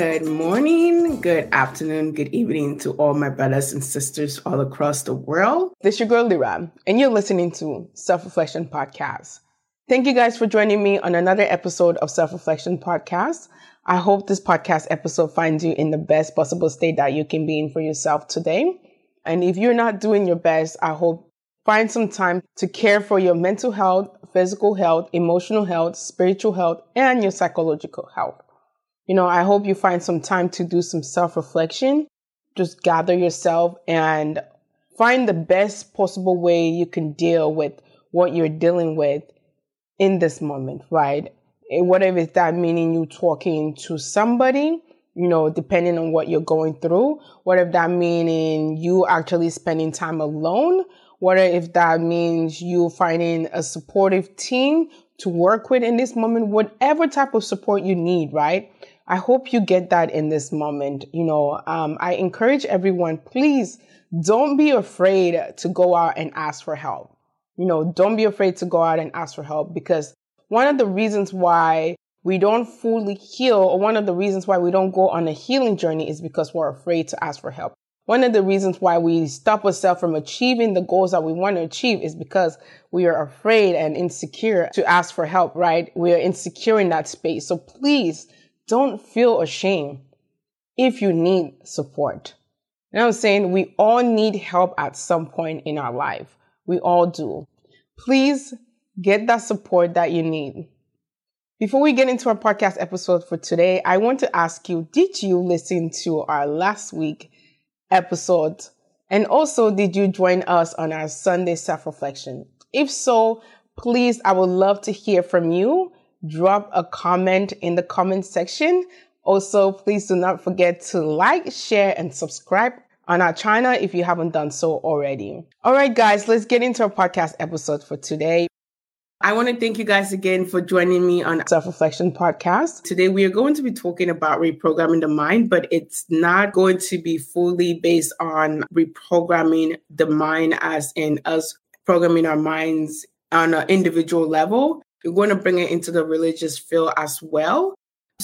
Good morning, good afternoon, good evening to all my brothers and sisters all across the world. This is your girl Lyra, and you're listening to Self-Reflection Podcast. Thank you guys for joining me on another episode of Self-Reflection Podcast. I hope this podcast episode finds you in the best possible state that you can be in for yourself today. And if you're not doing your best, I hope find some time to care for your mental health, physical health, emotional health, spiritual health, and your psychological health. I hope you find some time to do some self-reflection. Just gather yourself and find the best possible way you can deal with what you're dealing with in this moment, right? Whatever is that, meaning you talking to somebody, depending on what you're going through. What if that meaning you actually spending time alone? What if that means you finding a supportive team to work with in this moment? Whatever type of support you need, right? I hope you get that in this moment. I encourage everyone, please don't be afraid to go out and ask for help. Don't be afraid to go out and ask for help, because one of the reasons why we don't fully heal, or one of the reasons why we don't go on a healing journey, is because we're afraid to ask for help. One of the reasons why we stop ourselves from achieving the goals that we want to achieve is because we are afraid and insecure to ask for help, right? We are insecure in that space. So please don't feel ashamed if you need support. I'm saying? We all need help at some point in our life. We all do. Please get that support that you need. Before we get into our podcast episode for today, I want to ask you, did you listen to our last week episode? And also, did you join us on our Sunday self-reflection? If so, please, I would love to hear from you. Drop a comment in the comment section. Also, please do not forget to like, share, and subscribe on our channel if you haven't done so already. All right, guys, let's get into our podcast episode for today. I want to thank you guys again for joining me on Self-Reflection Podcast. Today, we are going to be talking about reprogramming the mind, but it's not going to be fully based on reprogramming the mind as in us programming our minds on an individual level. We're going to bring it into the religious field as well.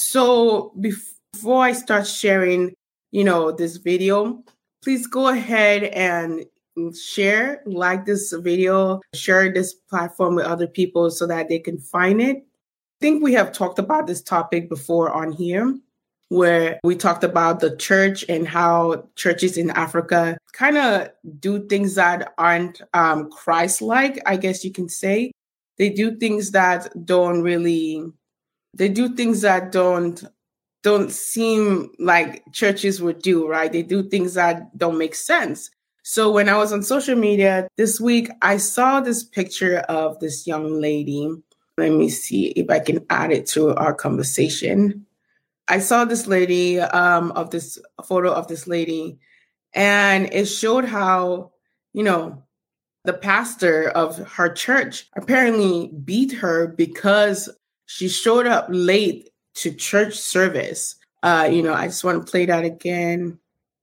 So before I start sharing, this video, please go ahead and share, like this video, share this platform with other people so that they can find it. I think we have talked about this topic before on here, where we talked about the church and how churches in Africa kind of do things that aren't Christ-like, I guess you can say. They do things that don't seem like churches would do, right? They do things that don't make sense. So when I was on social media this week, I saw this picture of this young lady. Let me see if I can add it to our conversation. I saw this lady, of this photo of this lady, and it showed how, the pastor of her church apparently beat her because she showed up late to church service. I just want to play that again.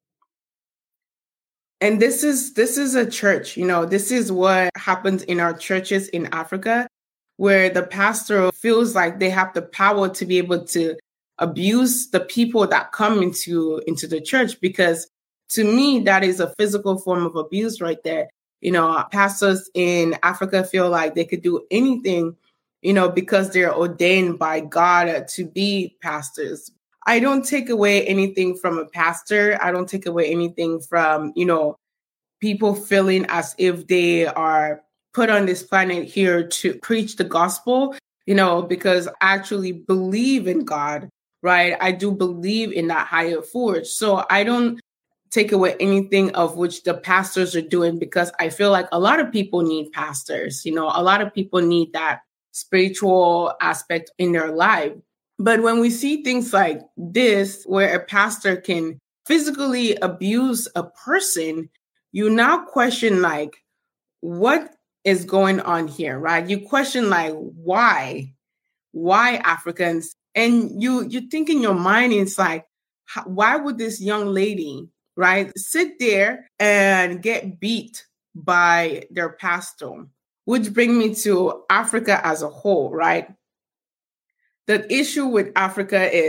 And this is a church, this is what happens in our churches in Africa, where the pastor feels like they have the power to be able to abuse the people that come into the church, because to me, that is a physical form of abuse right there. Pastors in Africa feel like they could do anything, because they're ordained by God to be pastors. I don't take away anything from a pastor. I don't take away anything from, people feeling as if they are put on this planet here to preach the gospel, because I actually believe in God, right? I do believe in that higher force. So I don't take away anything of which the pastors are doing, because I feel like a lot of people need pastors. A lot of people need that spiritual aspect in their life. But when we see things like this, where a pastor can physically abuse a person, you now question, like, what is going on here, right? You question, like, why Africans? And you think in your mind, it's like, why would this young lady, right, sit there and get beat by their pastor? Which brings me to Africa as a whole, right? The issue with Africa is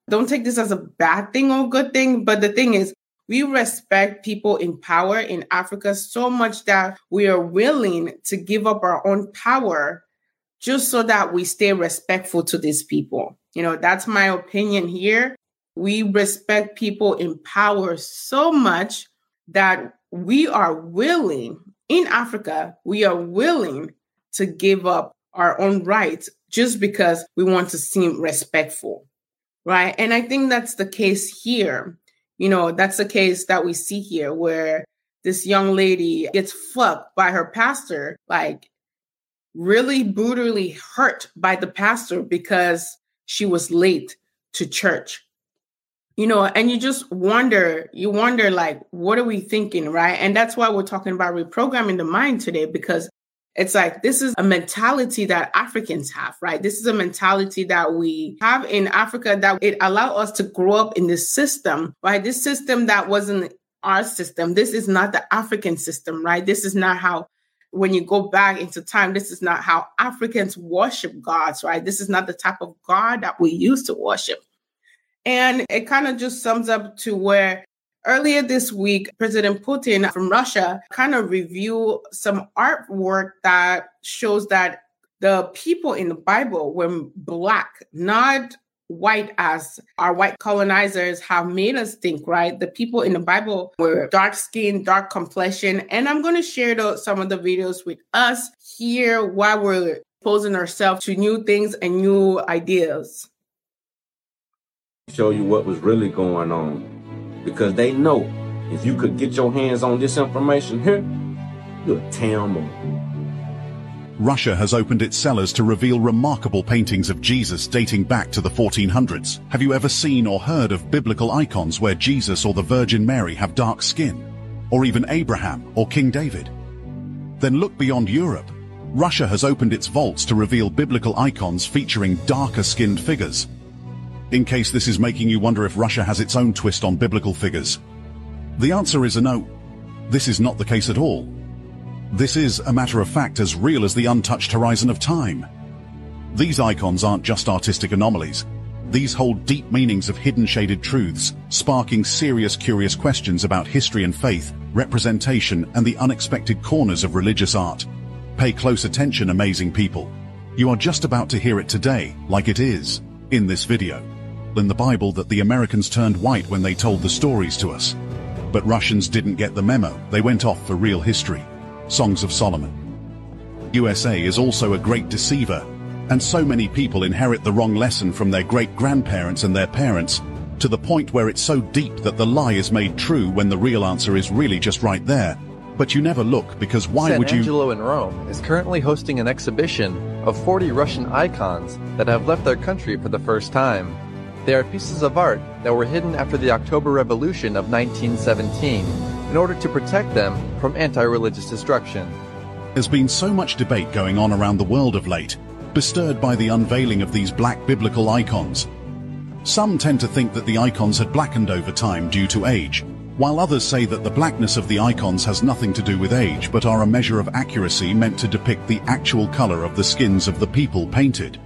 don't take this as a bad thing or good thing. But the thing is, we respect people in power in Africa so much that we are willing to give up our own power just so that we stay respectful to these people. That's my opinion here. We respect people in power so much that we are willing, in Africa, we are willing to give up our own rights just because we want to seem respectful, right? And I think that's the case here. That's the case that we see here where this young lady gets fucked by her pastor, like really brutally hurt by the pastor because she was late to church. And you just wonder, like, what are we thinking, right? And that's why we're talking about reprogramming the mind today, because it's like, this is a mentality that Africans have, right? This is a mentality that we have in Africa that it allowed us to grow up in this system, right? This system that wasn't our system. This is not the African system, right? This is not how, when you go back into time, this is not how Africans worship gods, right? This is not the type of God that we used to worship. And it kind of just sums up to where earlier this week, President Putin from Russia kind of reviewed some artwork that shows that the people in the Bible were Black, not white as our white colonizers have made us think, right? The people in the Bible were dark skin, dark complexion. And I'm going to share some of the videos with us here while we're exposing ourselves to new things and new ideas. Show you what was really going on, because they know if you could get your hands on this information here, you'll tear them up. Russia has opened its cellars to reveal remarkable paintings of Jesus dating back to the 1400s. Have you ever seen or heard of biblical icons where Jesus or the Virgin Mary have dark skin, or even Abraham or King David? Then look beyond Europe. Russia has opened its vaults to reveal biblical icons featuring darker-skinned figures. In case this is making you wonder if Russia has its own twist on biblical figures, the answer is a no. This is not the case at all. This is, a matter of fact, as real as the untouched horizon of time. These icons aren't just artistic anomalies. These hold deep meanings of hidden shaded truths, sparking serious, curious questions about history and faith, representation, and the unexpected corners of religious art. Pay close attention, amazing people. You are just about to hear it today, like it is, in this video. In the Bible that the Americans turned white when they told the stories to us. But Russians didn't get the memo. They went off for real history. Songs of Solomon. USA is also a great deceiver, and so many people inherit the wrong lesson from their great-grandparents and their parents, to the point where it's so deep that the lie is made true when the real answer is really just right there. But you never look, because why would you... San Angelo in Rome is currently hosting an exhibition of 40 Russian icons that have left their country for the first time. They are pieces of art that were hidden after the October Revolution of 1917 in order to protect them from anti-religious destruction. There's been so much debate going on around the world of late, bestirred by the unveiling of these black biblical icons. Some tend to think that the icons had blackened over time due to age, while others say that the blackness of the icons has nothing to do with age but are a measure of accuracy meant to depict the actual color of the skins of the people painted.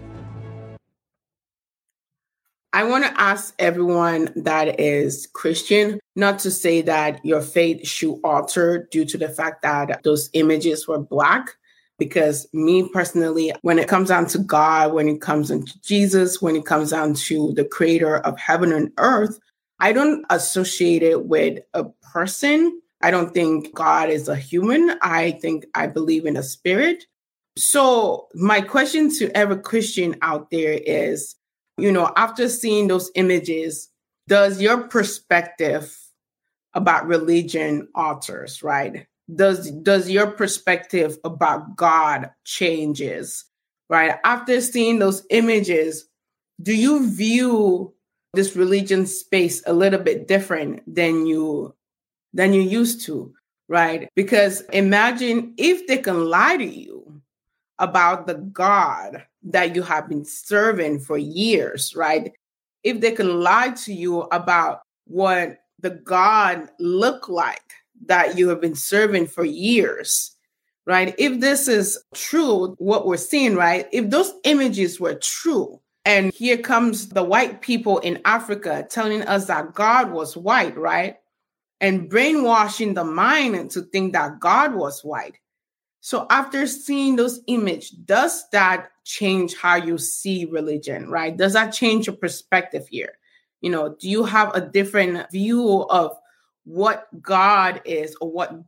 I want to ask everyone that is Christian not to say that your faith should alter due to the fact that those images were Black. Because me personally, when it comes down to God, when it comes down to Jesus, when it comes down to the creator of heaven and earth, I don't associate it with a person. I don't think God is a human. I believe in a spirit. So my question to every Christian out there is, after seeing those images, does your perspective about religion alters, right? Does your perspective about God changes, right? After seeing those images, do you view this religion space a little bit different than you used to, right? Because imagine if they can lie to you about the God that you have been serving for years, right? If they can lie to you about what the God looked like that you have been serving for years, right? If this is true, what we're seeing, right? If those images were true, And here comes the white people in Africa telling us that God was white, right? And brainwashing the mind to think that God was white. So after seeing those images, does that change how you see religion, right? Does that change your perspective here? Do you have a different view of what God is or what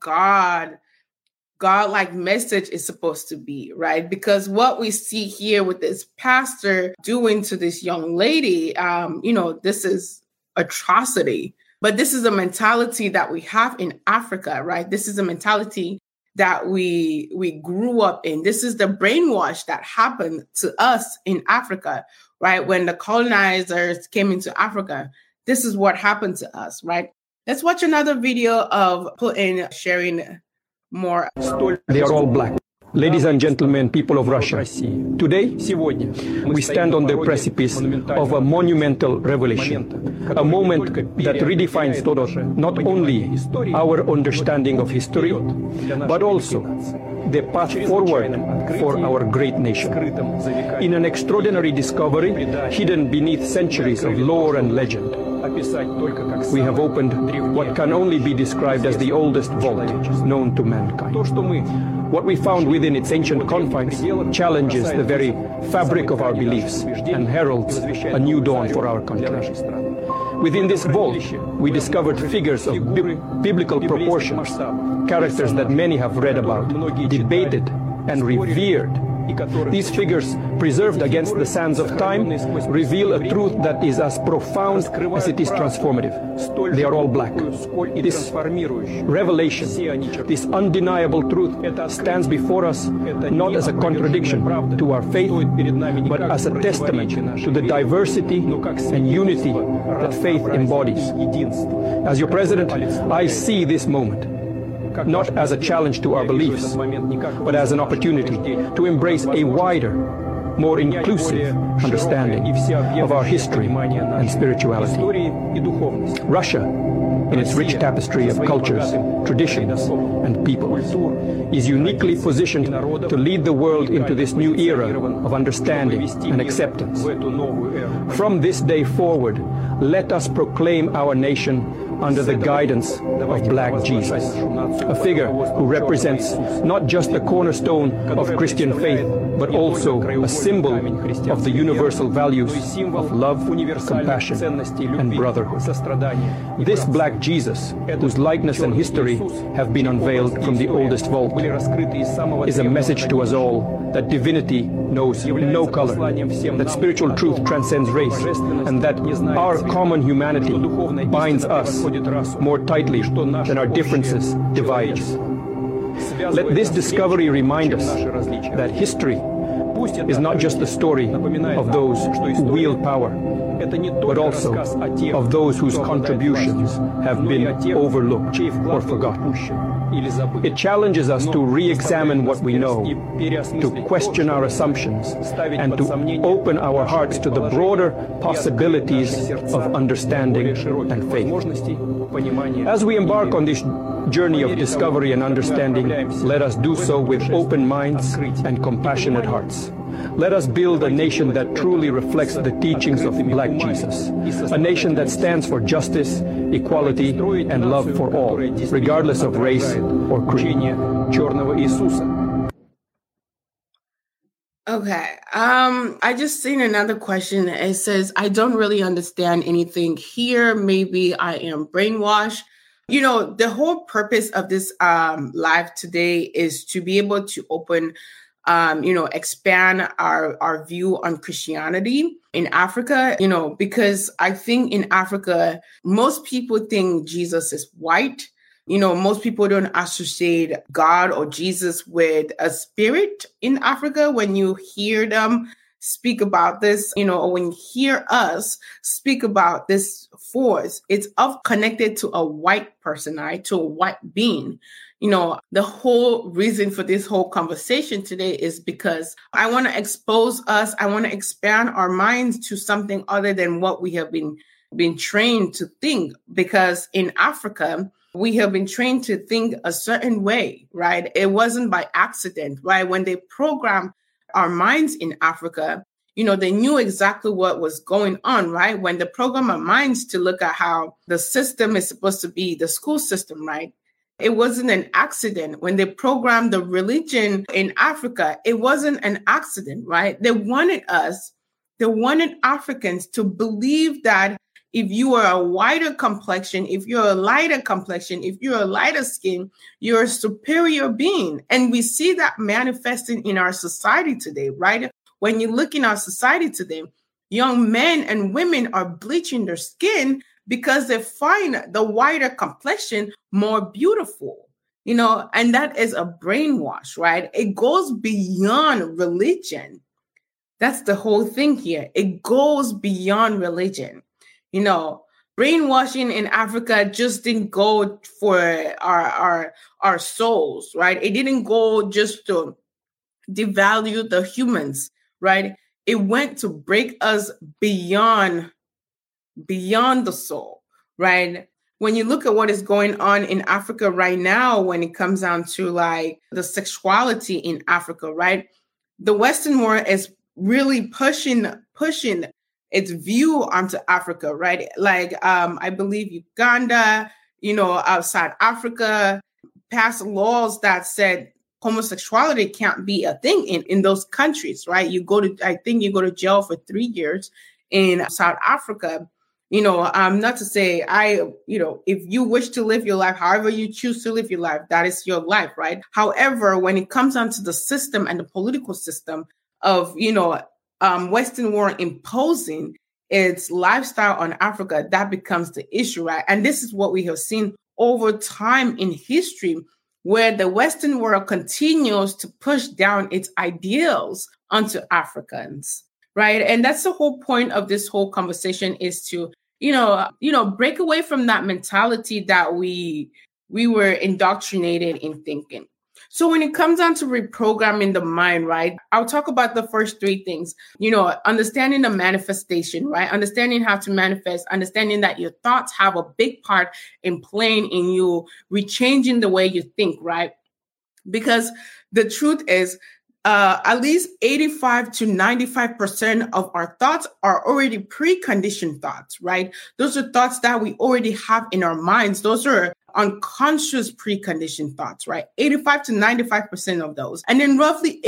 God-like message is supposed to be, right? Because what we see here with this pastor doing to this young lady, this is atrocity. But this is a mentality that we have in Africa, right? This is a mentality that we grew up in. This is the brainwash that happened to us in Africa, right? When the colonizers came into Africa, this is what happened to us, right? Let's watch another video of Putin sharing more. They are all black. Ladies and gentlemen, people of Russia, today we stand on the precipice of a monumental revelation, a moment that redefines not only our understanding of history, but also the path forward for our great nation. In an extraordinary discovery hidden beneath centuries of lore and legend, we have opened what can only be described as the oldest vault known to mankind. What we found within its ancient confines challenges the very fabric of our beliefs and heralds a new dawn for our country. Within this vault, we discovered figures of biblical proportions, characters that many have read about, debated, and revered. These figures, preserved against the sands of time, reveal a truth that is as profound as it is transformative. They are all black. This revelation, this undeniable truth, stands before us not as a contradiction to our faith, but as a testament to the diversity and unity that faith embodies. As your president, I see this moment not as a challenge to our beliefs, but as an opportunity to embrace a wider, more inclusive understanding of our history and spirituality. Russia, in its rich tapestry of cultures, traditions, and people, is uniquely positioned to lead the world into this new era of understanding and acceptance. From this day forward, let us proclaim our nation under the guidance of Black Jesus, a figure who represents not just the cornerstone of Christian faith, but also a symbol of the universal values of love, compassion, and brotherhood. This Black Jesus, whose likeness and history have been unveiled from the oldest vault, is a message to us all that divinity knows no color, that spiritual truth transcends race, and that our common humanity binds us more tightly than our differences divide us. Let this discovery remind us that history is not just the story of those who wield power, but also of those whose contributions have been overlooked or forgotten. It challenges us to re-examine what we know, to question our assumptions, and to open our hearts to the broader possibilities of understanding and faith. As we embark on this journey of discovery and understanding, let us do so with open minds and compassionate hearts. Let us build a nation that truly reflects the teachings of Black Jesus, a nation that stands for justice, equality, and love for all, regardless of race or creed. Okay. I just seen another question. It says, I don't really understand anything here. Maybe I am brainwashed. The whole purpose of this live today is to be able to open expand our view on Christianity in Africa, because I think in Africa, most people think Jesus is white. Most people don't associate God or Jesus with a spirit in Africa. When you hear them speak about this, or when you hear us speak about this force, it's connected to a white person, right? To a white being. The whole reason for this whole conversation today is because I want to expose us. I want to expand our minds to something other than what we have been trained to think. Because in Africa, we have been trained to think a certain way, right? It wasn't by accident, right? When they programmed our minds in Africa, They knew exactly what was going on, right? When they program our minds to look at how the system is supposed to be, the school system, right? It wasn't an accident. When they programmed the religion in Africa, it wasn't an accident, right? They wanted Africans to believe that if you are a whiter complexion, if you're a lighter complexion, if you're a lighter skin, you're a superior being. And we see that manifesting in our society today, right? When you look in our society today, young men and women are bleaching their skin because they find the whiter complexion more beautiful, and that is a brainwash, right? It goes beyond religion. That's the whole thing here. It goes beyond religion. Brainwashing in Africa just didn't go for our souls, right? It didn't go just to devalue the humans, right? It went to break us beyond the soul, right? When you look at what is going on in Africa right now, when it comes down to like the sexuality in Africa, right? The Western world is really pushing its view onto Africa, right? Like, I believe Uganda, South Africa passed laws that said homosexuality can't be a thing in those countries, right? I think you go to jail for 3 years in South Africa. Not to say if you wish to live your life, however you choose to live your life, that is your life, right? However, when it comes down to the system and the political system of, Western world imposing its lifestyle on Africa, that becomes the issue, right? And this is what we have seen over time in history, where the Western world continues to push down its ideals onto Africans, right? And that's the whole point of this whole conversation, is to, break away from that mentality that we were indoctrinated in thinking. So when it comes down to reprogramming the mind, right, I'll talk about the first 3 things, understanding the manifestation, right? Understanding how to manifest, understanding that your thoughts have a big part in playing in you rechanging the way you think, right? Because the truth is, at least 85 to 95% of our thoughts are already preconditioned thoughts, right? Those are thoughts that we already have in our minds. Those are unconscious preconditioned thoughts, right? 85 to 95% of those. And then roughly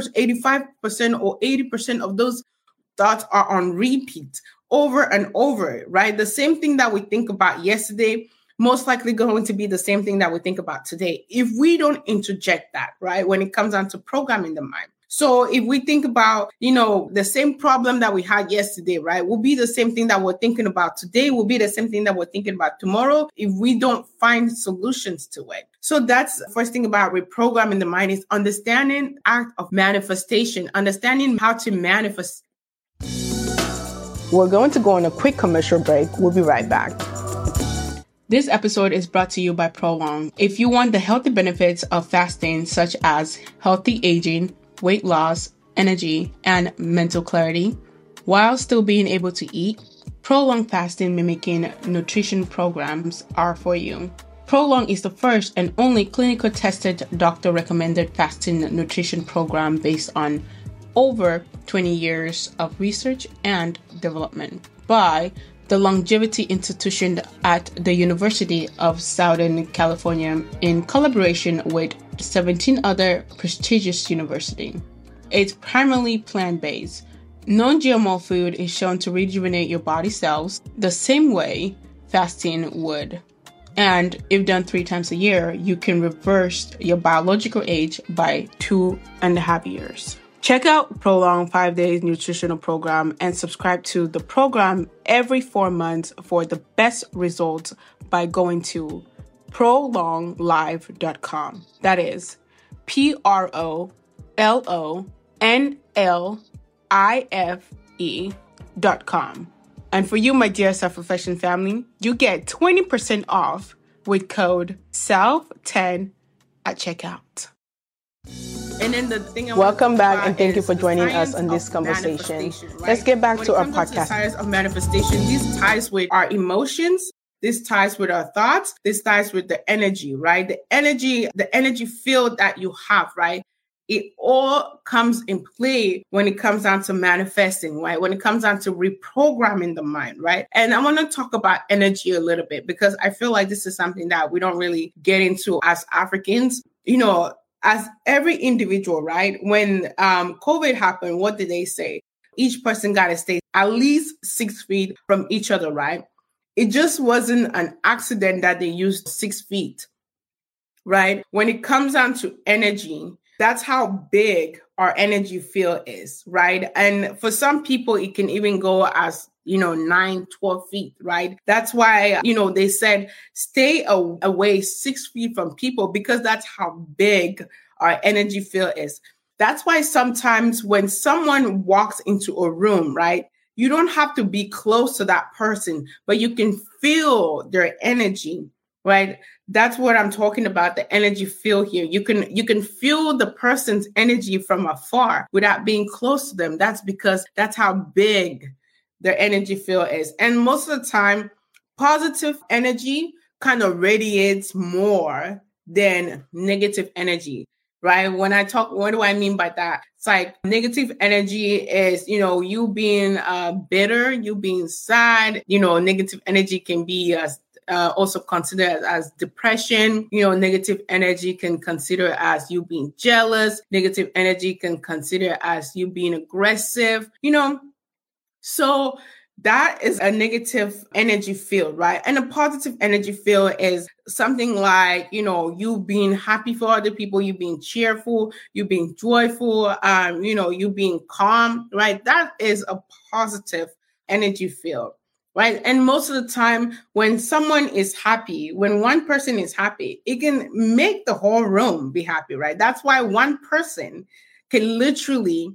85% or 80% of those thoughts are on repeat over and over, right? The same thing that we think about yesterday, most likely going to be the same thing that we think about today if we don't interject that, right? When it comes down to programming the mind. So if we think about, the same problem that we had yesterday, right, will be the same thing that we're thinking about today, will be the same thing that we're thinking about tomorrow if we don't find solutions to it. So that's the first thing about reprogramming the mind, is understanding act of manifestation, understanding how to manifest. We're going to go on a quick commercial break. We'll be right back. This episode is brought to you by Prolong. If you want the healthy benefits of fasting, such as healthy aging, weight loss, energy, and mental clarity, while still being able to eat, Prolong fasting mimicking nutrition programs are for you. Prolong is the first and only clinical tested doctor-recommended fasting nutrition program based on over 20 years of research and development by the Longevity Institution at the University of Southern California in collaboration with 17 other prestigious universities. It's primarily plant-based. Non-GMO food is shown to rejuvenate your body cells the same way fasting would. And if done 3 times a year, you can reverse your biological age by 2.5 years. Check out Prolong 5 Days Nutritional Program and subscribe to the program every 4 months for the best results by going to prolonglife.com. That is PROLONLIFE.com. And for you, my dear Self-Reflection family, you get 20% off with code SELF10 at checkout. And then the thing welcome back, and thank you for joining us on this conversation. Right? Let's get back to our podcast. Ties of manifestation, these ties with our emotions, this ties with our thoughts, this ties with the energy, right? The energy field that you have, right? it all comes in play when it comes down to manifesting, right? When it comes down to reprogramming the mind, right? And I want to talk about energy a little bit because I feel like this is something that we don't really get into as Africans. As every individual, right? When COVID happened, what did they say? Each person got to stay at least 6 feet from each other, right? It just wasn't an accident that they used 6 feet, right? When it comes down to energy, that's how big our energy field is, right? And for some people, it can even go as, 9, 12 feet, right? That's why, they said stay away 6 feet from people because that's how big our energy field is. That's why sometimes when someone walks into a room, right, you don't have to be close to that person, but you can feel their energy, right? That's what I'm talking about, the energy field here. You can feel the person's energy from afar without being close to them. That's because that's how big their energy field is. And most of the time, positive energy kind of radiates more than negative energy, right? When I talk, what do I mean by that? It's like negative energy is, you being bitter, you being sad. Negative energy can be also considered as depression. Negative energy can consider as you being jealous. Negative energy can consider as you being aggressive, So that is a negative energy field, right? And a positive energy field is something like, you being happy for other people, you being cheerful, you being joyful, you being calm, right? That is a positive energy field. Right. And most of the time when someone is happy, when one person is happy, it can make the whole room be happy. Right. That's why one person can literally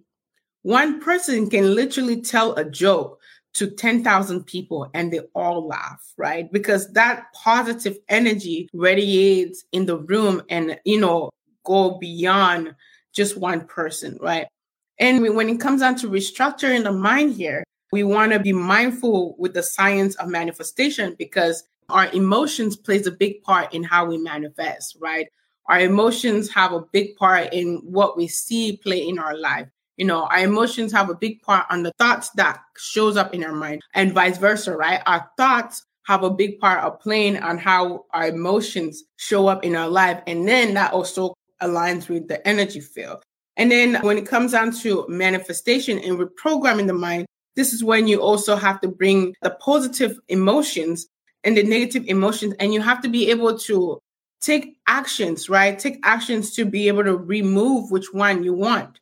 tell a joke to 10,000 people and they all laugh. Right. Because that positive energy radiates in the room and, go beyond just one person. Right. And when it comes down to restructuring the mind here, we want to be mindful with the science of manifestation because our emotions plays a big part in how we manifest, right? Our emotions have a big part in what we see play in our life. Our emotions have a big part on the thoughts that shows up in our mind and vice versa, right? Our thoughts have a big part of playing on how our emotions show up in our life. And then that also aligns with the energy field. And then when it comes down to manifestation and reprogramming the mind, this is when you also have to bring the positive emotions and the negative emotions, and you have to be able to take actions, right? Take actions to be able to remove which one you want.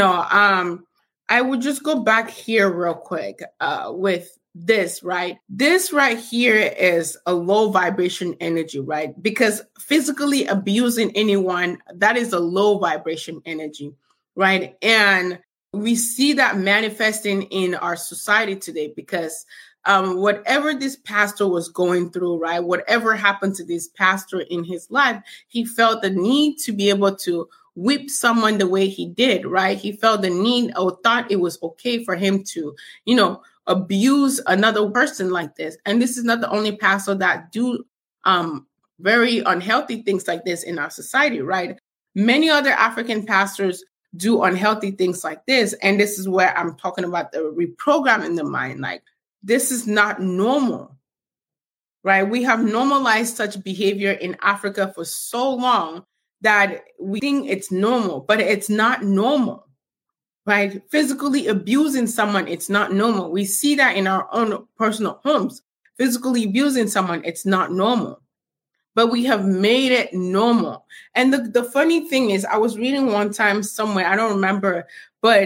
I would just go back here real quick with this, right? This right here is a low vibration energy, right? Because physically abusing anyone, that is a low vibration energy, right? And we see that manifesting in our society today because whatever this pastor was going through, right? Whatever happened to this pastor in his life, he felt the need to be able to whip someone the way he did, right? He felt the need or thought it was okay for him to, abuse another person like this. And this is not the only pastor that do very unhealthy things like this in our society, right? Many other African pastors do unhealthy things like this. And this is where I'm talking about the reprogramming the mind. Like, this is not normal, right? We have normalized such behavior in Africa for so long that we think it's normal, but it's not normal, right? Physically abusing someone, it's not normal. We see that in our own personal homes. Physically abusing someone, it's not normal. But we have made it normal. And the funny thing is, I was reading one time somewhere, I don't remember, but,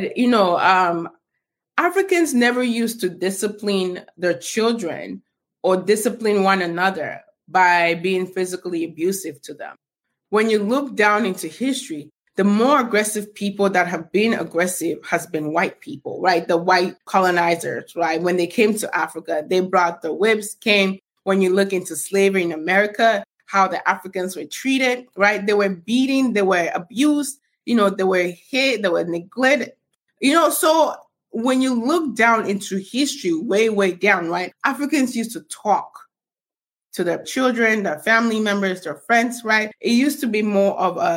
Africans never used to discipline their children or discipline one another by being physically abusive to them. When you look down into history, the more aggressive people that have been aggressive has been white people, right? The white colonizers, right? When they came to Africa, they brought the whips, when you look into slavery in America, how the Africans were treated, right? They were beaten, they were abused, they were hit, they were neglected, so when you look down into history, way, way down, right? Africans used to talk to their children, their family members, their friends, right? It used to be more of a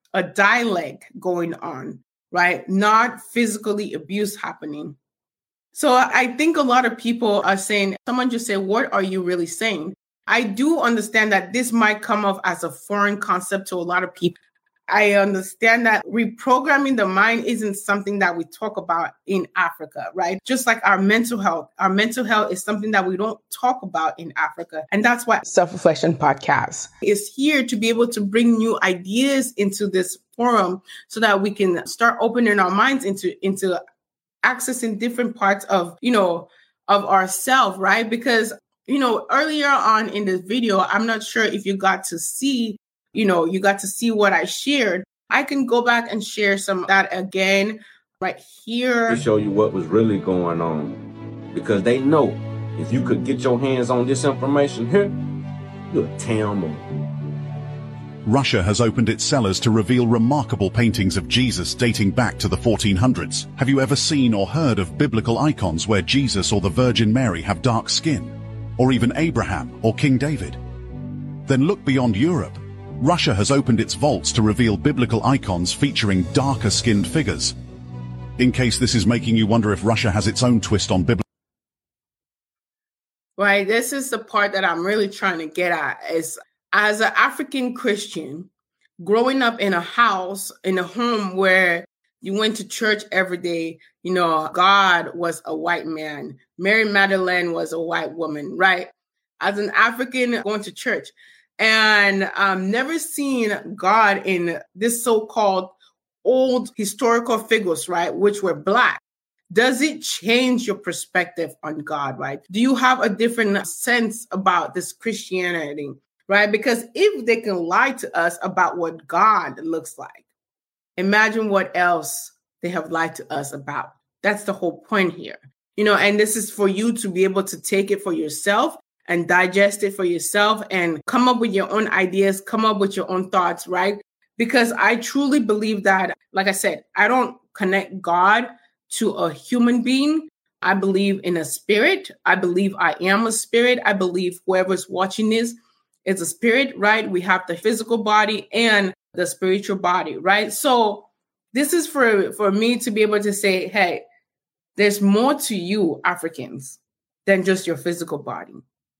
a dialect going on, right? Not physically abuse happening. So I think a lot of people are saying, someone just said, what are you really saying? I do understand that this might come off as a foreign concept to a lot of people. I understand that reprogramming the mind isn't something that we talk about in Africa, right? Just like our mental health. Our mental health is something that we don't talk about in Africa. And that's why Self-Reflection Podcast is here to be able to bring new ideas into this forum so that we can start opening our minds into accessing different parts of, of ourselves, right? Because, earlier on in this video, I'm not sure if you got to see what I shared. I can go back and share some of that again right here. To show you what was really going on. Because they know if you could get your hands on this information here, you're a town more. Russia has opened its cellars to reveal remarkable paintings of Jesus dating back to the 1400s. Have you ever seen or heard of biblical icons where Jesus or the Virgin Mary have dark skin? Or even Abraham or King David? Then look beyond Europe. Russia has opened its vaults to reveal biblical icons featuring darker-skinned figures. In case this is making you wonder if Russia has its own twist on biblical... Right, this is the part that I'm really trying to get at, is as an African Christian, growing up in a house, in a home where you went to church every day, God was a white man. Mary Magdalene was a white woman, right? As an African going to church, and never seen God in this so-called old historical figures, right, which were Black. Does it change your perspective on God, right? Do you have a different sense about this Christianity, right? Because if they can lie to us about what God looks like, imagine what else they have lied to us about. That's the whole point here. And this is for you to be able to take it for yourself and digest it for yourself and come up with your own ideas, come up with your own thoughts, right? Because I truly believe that, like I said, I don't connect God to a human being. I believe in a spirit. I believe I am a spirit. I believe whoever's watching this is a spirit, right? We have the physical body and the spiritual body, right? So this is for me to be able to say, hey, there's more to you, Africans, than just your physical body.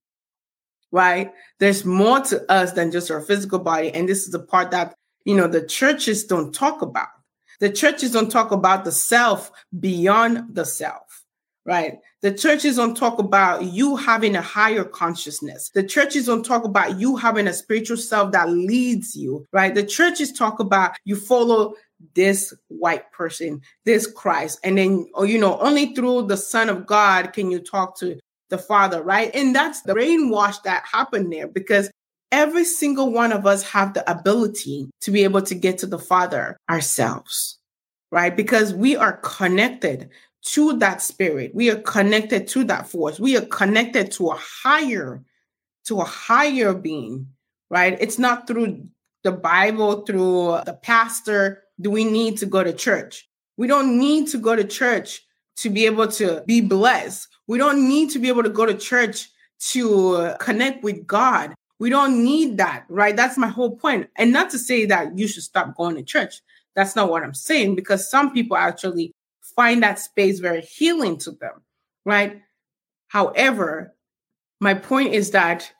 Right? There's more to us than just our physical body. And this is the part that, the churches don't talk about. The churches don't talk about the self beyond the self, right? The churches don't talk about you having a higher consciousness. The churches don't talk about you having a spiritual self that leads you, right? The churches talk about you follow this white person, this Christ. And then, only through the Son of God can you talk to the Father, right? And that's the brainwash that happened there, because every single one of us have the ability to be able to get to the Father ourselves, right? Because we are connected to that spirit. We are connected to that force. We are connected to a higher being, right? It's not through the Bible, through the pastor. Do we need to go to church? We don't need to go to church to be able to be blessed. We don't need to be able to go to church to connect with God. We don't need that, right? That's my whole point. And not to say that you should stop going to church. That's not what I'm saying, because some people actually find that space very healing to them, right? However, my point is that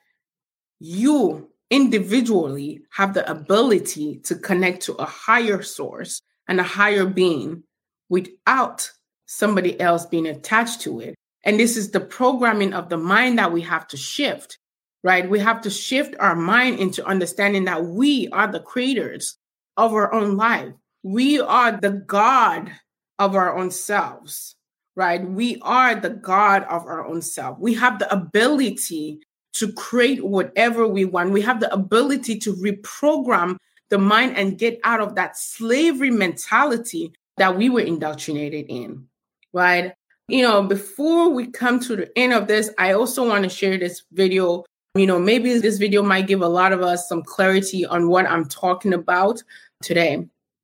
you individually have the ability to connect to a higher source and a higher being without somebody else being attached to it. And this is the programming of the mind that we have to shift, right? We have to shift our mind into understanding that we are the creators of our own life. We are the God of our own selves, right? We are the God of our own self. We have the ability to create whatever we want. We have the ability to reprogram the mind and get out of that slavery mentality that we were indoctrinated in, right? Before we come to the end of this, I also want to share this video. Maybe this video might give a lot of us some clarity on what I'm talking about today.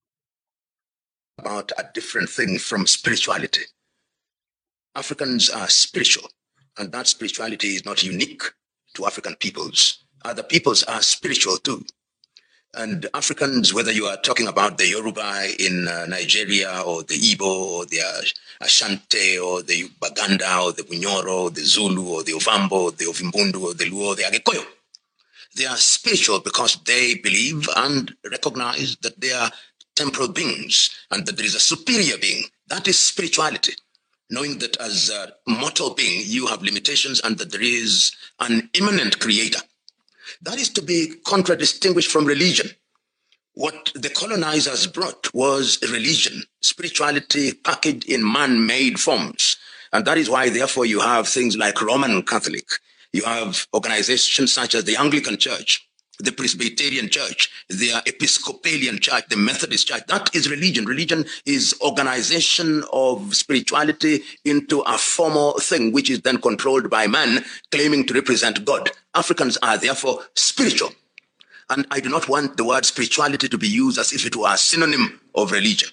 About a different thing from spirituality. Africans are spiritual, and that spirituality is not unique to African peoples. Other peoples are spiritual too. And Africans, whether you are talking about the Yoruba in Nigeria, or the Igbo, or the Ashanti, or the Baganda, or the Bunyoro, or the Zulu, or the Ovambo, the Ovimbundu, or the Luo, the Agekoyo, they are spiritual because they believe and recognize that they are temporal beings and that there is a superior being. That is spirituality. Knowing that as a mortal being, you have limitations and that there is an immanent creator. That is to be contradistinguished from religion. What the colonizers brought was religion, spirituality packaged in man-made forms. And that is why, therefore, you have things like Roman Catholic. You have organizations such as the Anglican Church, the Presbyterian Church, the Episcopalian Church, the Methodist Church. That is religion. Religion is organization of spirituality into a formal thing, which is then controlled by man, claiming to represent God. Africans are therefore spiritual. And I do not want the word spirituality to be used as if it were a synonym of religion.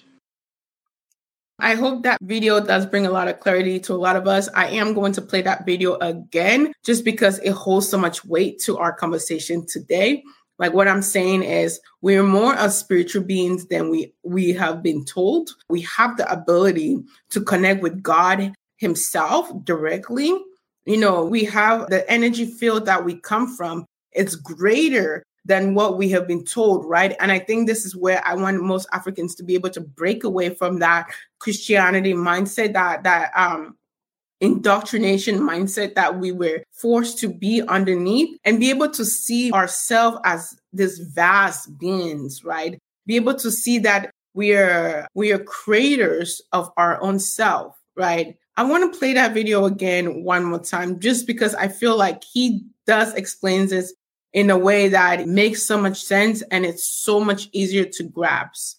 I hope that video does bring a lot of clarity to a lot of us. I am going to play that video again, just because it holds so much weight to our conversation today. Like, what I'm saying is we're more of spiritual beings than we have been told. We have the ability to connect with God himself directly. You know, we have the energy field that we come from. It's greater than what we have been told, right? And I think this is where I want most Africans to be able to break away from that Christianity mindset, that indoctrination mindset that we were forced to be underneath, and be able to see ourselves as this vast beings, right? Be able to see that we are creators of our own self, right? I want to play that video again one more time, just because I feel like he does explain this in a way that makes so much sense and it's so much easier to grasp.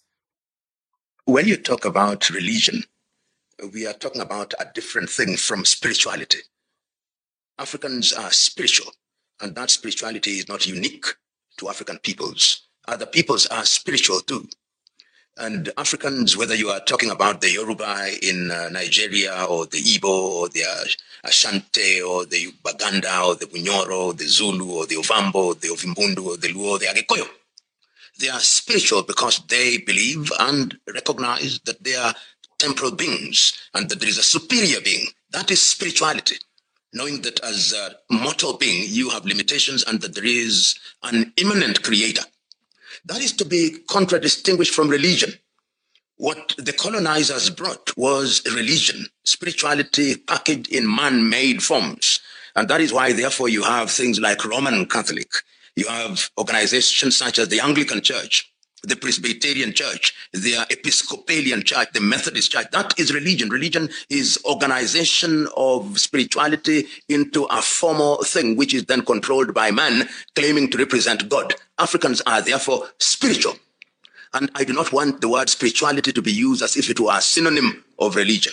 When you talk about religion, we are talking about a different thing from spirituality. Africans are spiritual, and that spirituality is not unique to African peoples. Other peoples are spiritual too. And Africans, whether you are talking about the Yoruba in Nigeria, or the Igbo, or the Ashanti, or the Baganda, or the Bunyoro, or the Zulu, or the Ovambo, the Ovimbundu, or the Luo, the Agekoyo, they are spiritual because they believe and recognize that they are temporal beings and that there is a superior being. That is spirituality. Knowing that as a mortal being, you have limitations and that there is an immanent creator. That is to be contradistinguished from religion. What the colonizers brought was religion, spirituality packaged in man-made forms. And that is why, therefore, you have things like Roman Catholic. You have organizations such as the Anglican Church, the Presbyterian Church, the Episcopalian Church, the Methodist Church. That is religion. Religion is organization of spirituality into a formal thing, which is then controlled by man, claiming to represent God. Africans are therefore spiritual. And I do not want the word spirituality to be used as if it were a synonym of religion.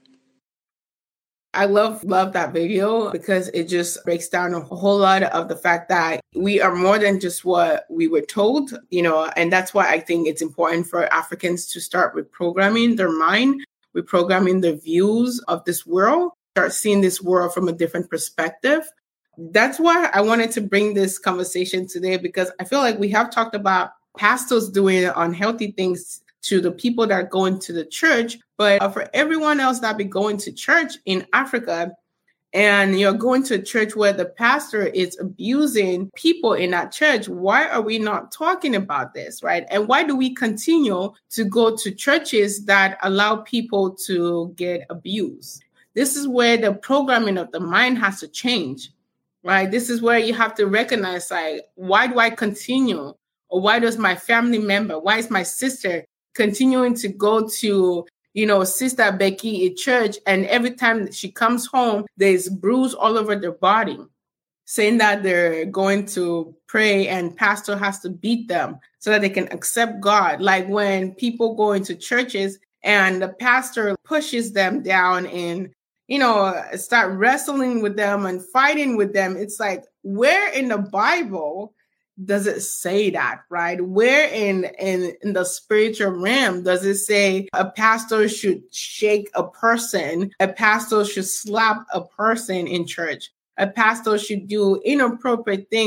I love that video because it just breaks down a whole lot of the fact that we are more than just what we were told, you know, and that's why I think it's important for Africans to start reprogramming their mind, reprogramming their views of this world, start seeing this world from a different perspective. That's why I wanted to bring this conversation today, because I feel like we have talked about pastors doing unhealthy things to the people that go into the church, but for everyone else that be going to church in Africa, and you're going to a church where the pastor is abusing people in that church, why are we not talking about this, right? And why do we continue to go to churches that allow people to get abused? This is where the programming of the mind has to change, right? This is where you have to recognize, like, why do I continue? Or why does my family member, why is my sister continuing to go to, you know, Sister Becky at church, and every time she comes home, there's bruise all over their body, saying that they're going to pray and pastor has to beat them so that they can accept God. Like when people go into churches and the pastor pushes them down and, you know, start wrestling with them and fighting with them. It's like, where in the Bible does it say that, right? Where in the spiritual realm does it say a pastor should shake a person? A pastor should slap a person in church? A pastor should do inappropriate things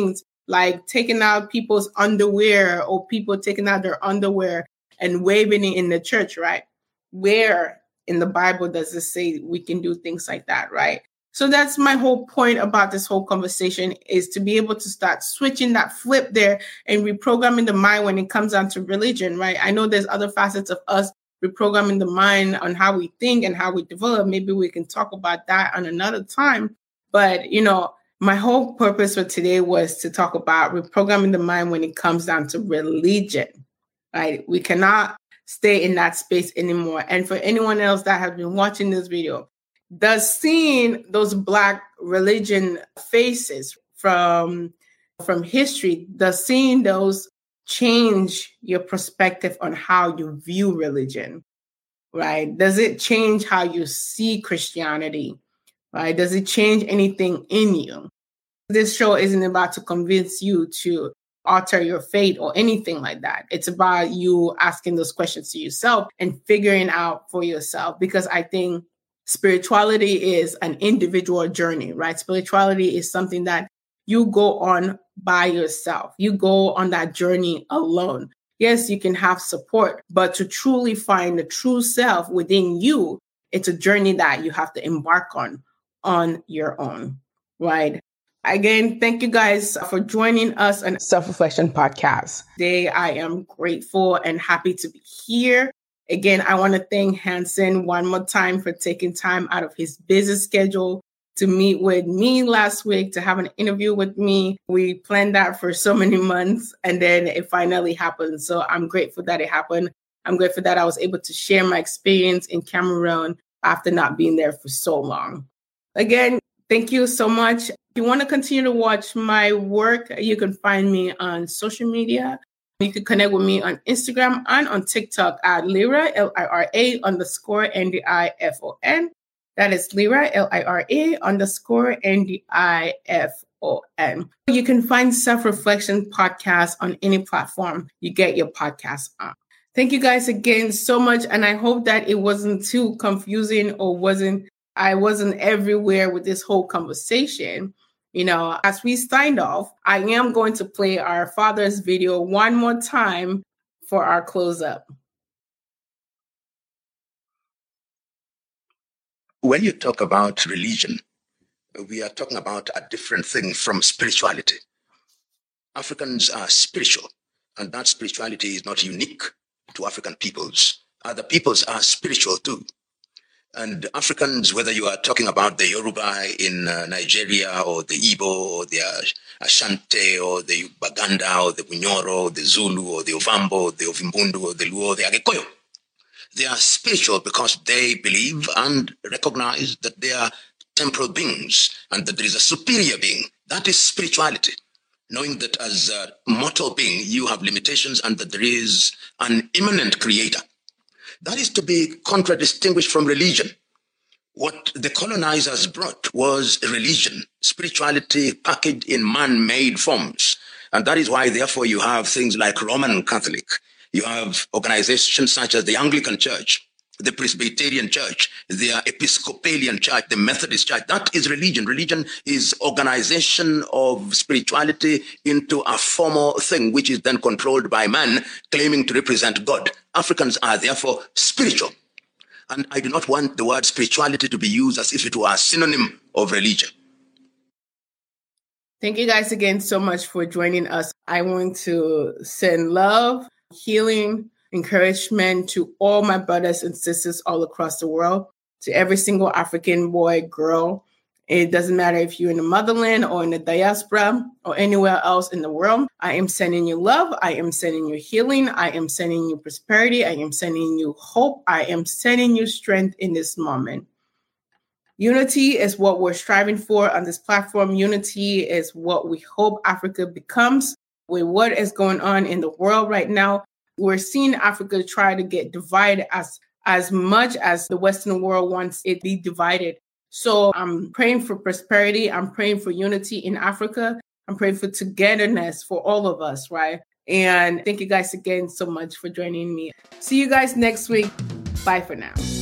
like taking out people's underwear or people taking out their underwear and waving it in the church, right? Where in the Bible does it say we can do things like that, right? So that's my whole point about this whole conversation, is to be able to start switching that flip there and reprogramming the mind when it comes down to religion, right? I know there's other facets of us reprogramming the mind on how we think and how we develop. Maybe we can talk about that on another time. But, my whole purpose for today was to talk about reprogramming the mind when it comes down to religion, right? We cannot stay in that space anymore. And for anyone else that has been watching this video, does seeing those Black religion faces from history, does seeing those change your perspective on how you view religion, right? Does it change how you see Christianity, right? Does it change anything in you? This show isn't about to convince you to alter your fate or anything like that. It's about you asking those questions to yourself and figuring out for yourself, because I think spirituality is an individual journey, right? Spirituality is something that you go on by yourself. You go on that journey alone. Yes, you can have support, but to truly find the true self within you, it's a journey that you have to embark on your own, right? Again, thank you guys for joining us on Self-Reflection Podcast. Today, I am grateful and happy to be here. Again, I want to thank Hanson one more time for taking time out of his busy schedule to meet with me last week, to have an interview with me. We planned that for so many months, and then it finally happened. So I'm grateful that it happened. I'm grateful that I was able to share my experience in Cameroon after not being there for so long. Again, thank you so much. If you want to continue to watch my work, you can find me on social media. You can connect with me on Instagram and on TikTok at Lyra, LIRA_NDIFON. That is Lyra, LIRA_NDIFON. You can find Self-Reflection Podcast on any platform you get your podcast on. Thank you guys again so much. And I hope that it wasn't too confusing or I wasn't everywhere with this whole conversation. As we signed off, I am going to play our father's video one more time for our close-up. When you talk about religion, we are talking about a different thing from spirituality. Africans are spiritual, and that spirituality is not unique to African peoples. Other peoples are spiritual too. And Africans, whether you are talking about the Yoruba in Nigeria, or the Igbo, or the Ashanti, or the Baganda, or the Bunyoro, or the Zulu, or the Ovambo, the Ovimbundu, or the Luo, the Agekoyo, they are spiritual because they believe and recognize that they are temporal beings and that there is a superior being. That is spirituality. Knowing that as a mortal being, you have limitations and that there is an immanent creator. That is to be contradistinguished from religion. What the colonizers brought was religion, spirituality packaged in man-made forms. And that is why, therefore, you have things like Roman Catholic. You have organizations such as the Anglican Church, the Presbyterian Church, the Episcopalian Church, the Methodist Church. That is religion. Religion is organization of spirituality into a formal thing, which is then controlled by man, claiming to represent God. Africans are therefore spiritual. And I do not want the word spirituality to be used as if it were a synonym of religion. Thank you guys again so much for joining us. I want to send love, healing, encouragement to all my brothers and sisters all across the world, to every single African boy, girl. It doesn't matter if you're in the motherland or in the diaspora or anywhere else in the world. I am sending you love. I am sending you healing. I am sending you prosperity. I am sending you hope. I am sending you strength in this moment. Unity is what we're striving for on this platform. Unity is what we hope Africa becomes. With what is going on in the world right now, we're seeing Africa try to get divided as much as the Western world wants it to be divided. So I'm praying for prosperity. I'm praying for unity in Africa. I'm praying for togetherness for all of us, right? And thank you guys again so much for joining me. See you guys next week. Bye for now.